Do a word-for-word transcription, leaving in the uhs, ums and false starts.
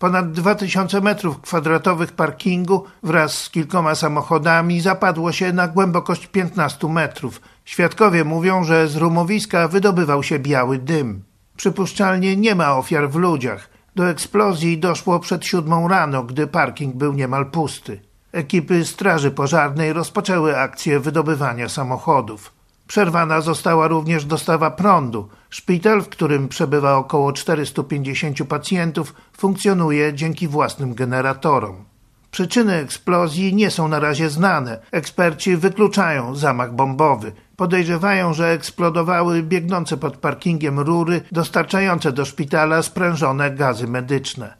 Ponad dwa tysiące metrów kwadratowych parkingu wraz z kilkoma samochodami zapadło się na głębokość piętnaście metrów. Świadkowie mówią, że z rumowiska wydobywał się biały dym. Przypuszczalnie nie ma ofiar w ludziach. Do eksplozji doszło przed siódmą rano, gdy parking był niemal pusty. Ekipy straży pożarnej rozpoczęły akcję wydobywania samochodów. Przerwana została również dostawa prądu. Szpital, w którym przebywa około czterystu pięćdziesięciu pacjentów, funkcjonuje dzięki własnym generatorom. Przyczyny eksplozji nie są na razie znane. Eksperci wykluczają zamach bombowy. Podejrzewają, że eksplodowały biegnące pod parkingiem rury dostarczające do szpitala sprężone gazy medyczne.